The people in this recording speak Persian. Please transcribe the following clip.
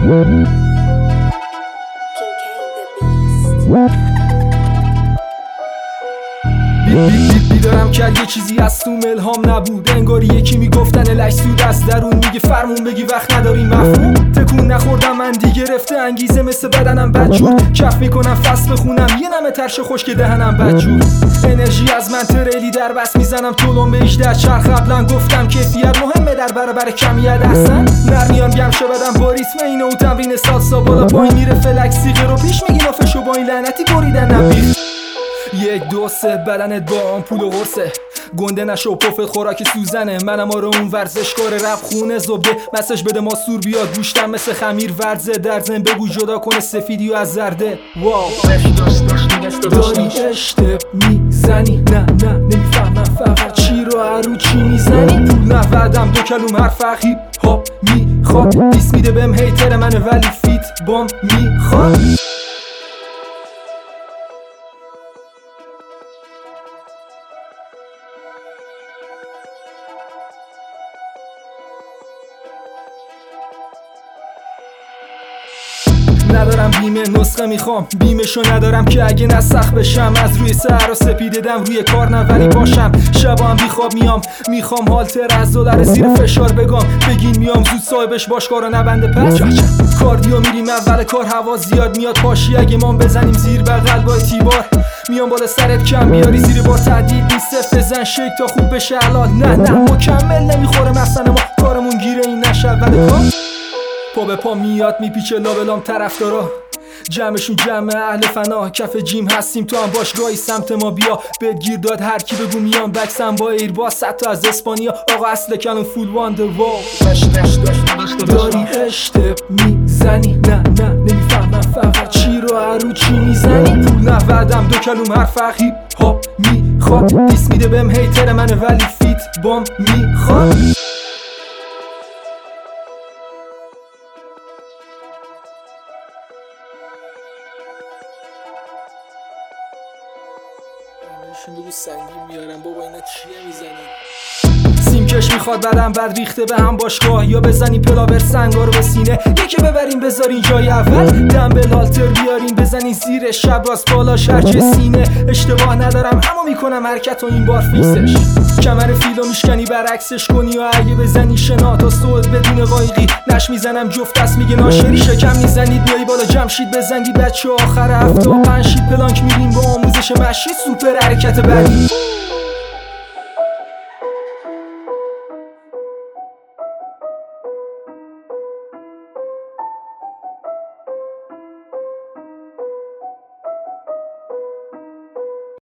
بیدارم کرد یه چیزی از تو الهام نبود، انگاری یکی میگفتن الش سود از درون میگه فرمون بگی وقت نداری مفهوم. تکون نخوردم من دیگه رفته انگیزه مثل بدنم بدجور، کف میکنم فصل بخونم یه نمه ترش خوش که دهنم بدجور. انرژی از من تریلی در بس میزنم طولم به 18 چرخ. قبلا گفتم کیفیت مهمه در برابر کمیت. احسن نرمیان گم شو بدم با ریتم اینو و تمرین سالسا بالا پایین میره فلکس سیغه رو پیش میگی نافشو با این لعنتی بریدن نبیر. 1 2 3 بدنت با آمپول و قرصه، گنده نشو پفت خوراک سوزنه. منم آره اون ورزشکار رپ خونه زبده، مسج بده ماسور بیاد گوشتم مثل خمیر ورزه. در زن بگو جدا کنه سفیدی و از زرده. واو داری اشتب میزنی، نه نمیفهمم فقط چی رو هرو چی میزنی. پول نودم 2 کلوم حرف هیپ هاپ میخواد، دیس میده بهم هیتر منه ولی فیت بام میخواد. ندارم بیمه نسخه میخوام، بیمشو ندارم که اگه نسخ بشم. از روی سهر سپیددم روی کار نه ولی باشم. شبا هم بیخواب میام، میخوام هالتر از $، زیر فشار بگم بگین میام زود صاحبش باش کارو نبنده پس. کاردیو میریم اول کار، هوا زیاد میاد پاشی اگه ما بزنیم زیر بغل با تیبار. میام بالا سرت کم بیاری زیر بار تهدید نیست، بزن شیک تا خوب بشه حلال. نه مکمل نمیخوره مثلا ما کارمون گیره این نشه اول کار. پا به پا میاد میپیچه لابلام طرفدارا، جمعشون جمع اهل فنا. کف جیم هستیم تو هم باشگاهی سمت ما بیا. بهت گیر داد هر کی بگو میام بکسم با ایرباس. 100 تا از اسپانیا آقا اصل کلون فول وانده. واو داری اشتب میزنی، نه نمیفهمم فقط چی رو هرو چی میزنی. پول نودم 2 کلوم حرف هیپ هاپ میخواد، دیس میده بهم هیتر منه ولی فیت بام میخواد. بگو سنگین میارم بابا اینا چیه میزنی. سیمکش میخواد بدم بد ریخته به هم باشگاه، یا بزنیم پلاور سنگا رو به سینه یکی ببریم بذارین جای اول. دمبل هالتر بیارین بزنین زیر شب راست بالا شرچه سینه. اشتباه ندارم اما میکنم حرکت و این بار فیکسش. کمر فیلو میشکنی برعکسش کنی و اگه بزنی شنا تا صعود بدون قایقی. نش میزنم جفت دست میگه ناشری شکم میزنید میای بالا جمشید بزنگی بچه آخر هفته 5 شید پلانک میریم با آموزش مشی سوپر حرکت بعدی.